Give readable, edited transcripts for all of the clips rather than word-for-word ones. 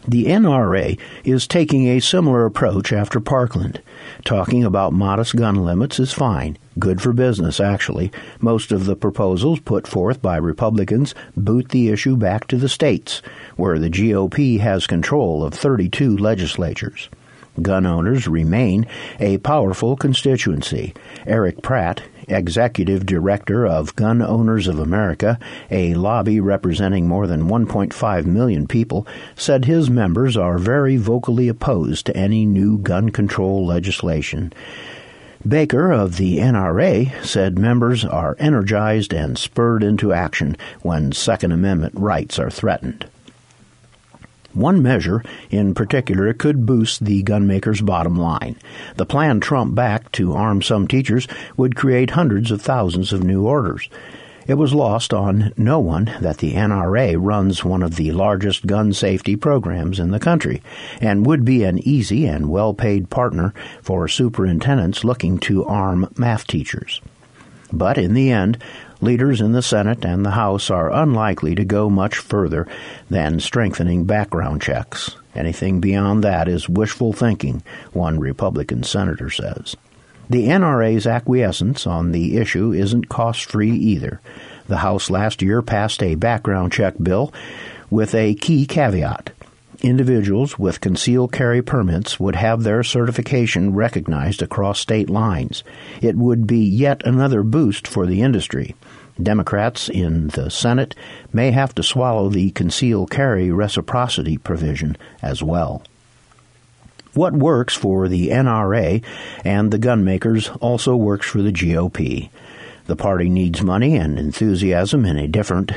The NRA is taking a similar approach after Parkland. Talking about modest gun limits is fine. Good for business, actually. Most of the proposals put forth by Republicans boot the issue back to the states, where the GOP has control of 32 legislatures. Gun owners remain a powerful constituency. Eric Pratt, executive director of Gun Owners of America, a lobby representing more than 1.5 million people, said his members are very vocally opposed to any new gun control legislation. Baker of the NRA said members are energized and spurred into action when Second Amendment rights are threatened. One measure in particular could boost the gunmakers' bottom line. The plan Trump backed to arm some teachers would create hundreds of thousands of new orders. It was lost on no one that the NRA runs one of the largest gun safety programs in the country and would be an easy and well-paid partner for superintendents looking to arm math teachers. But in the end, leaders in the Senate and the House are unlikely to go much further than strengthening background checks. Anything beyond that is wishful thinking, one Republican senator says. The NRA's acquiescence on the issue isn't cost-free either. The House last year passed a background check bill with a key caveat. Individuals with concealed carry permits would have their certification recognized across state lines. It would be yet another boost for the industry. Democrats in the Senate may have to swallow the concealed carry reciprocity provision as well. What works for the NRA and the gunmakers also works for the GOP. The party needs money and enthusiasm in a difficult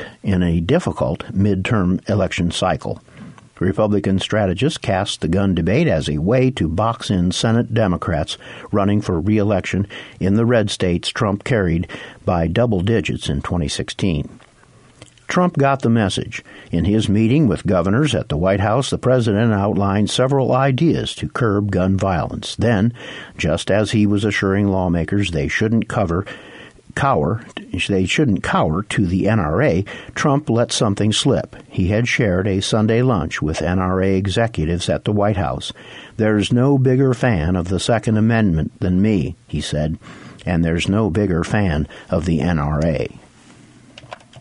midterm election cycle. Republican strategists cast the gun debate as a way to box in Senate Democrats running for re-election in the red states Trump carried by double digits in 2016. Trump got the message. In his meeting with governors at the White House, the president outlined several ideas to curb gun violence. Then, just as he was assuring lawmakers they shouldn't cower to the NRA, Trump let something slip. He had shared a Sunday lunch with NRA executives at the White House. "There's no bigger fan of the Second Amendment than me," he said, "and there's no bigger fan of the NRA."